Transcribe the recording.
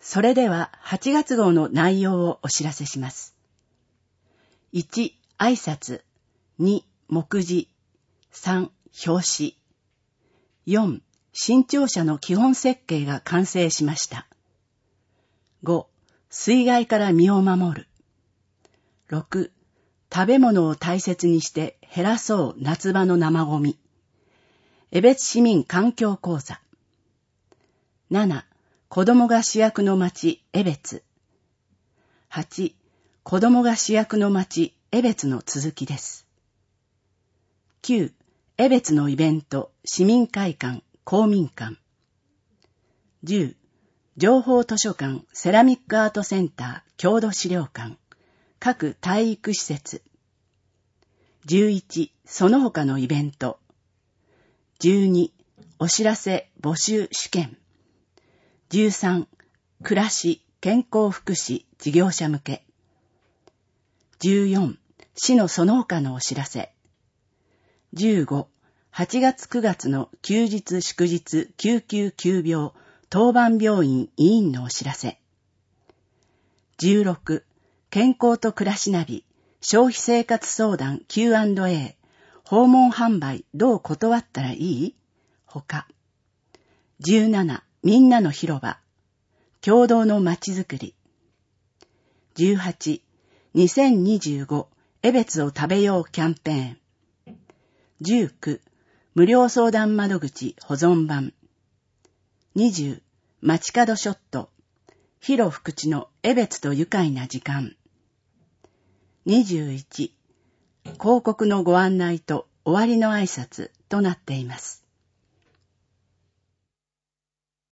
それでは8月号の内容をお知らせします。1、挨拶。2、目次。3、表紙。4、新潮社の基本設計が完成しました。5、水害から身を守る。6、食べ物を大切にして減らそう夏場の生ゴミ。江別市民環境講座。7、子供が主役の町、江別。8、子供が主役の町、江別の続きです。9、江別のイベント、市民会館、公民館。10、情報図書館、セラミックアートセンター、郷土資料館、各体育施設。11、その他のイベント。12、お知らせ、募集、試験。13、暮らし、健康福祉、事業者向け。14、市のその他のお知らせ。15、8月9月の休日祝日救急急病当番病院委員のお知らせ。16、健康と暮らしナビ消費生活相談 Q&A 訪問販売どう断ったらいい？他。17、みんなの広場共同のまちづくり。18、2025江別を食べようキャンペーン。19、無料相談窓口保存版。20、街角ショット広福地の江別と愉快な時間。21、広告のご案内と終わりの挨拶となっています。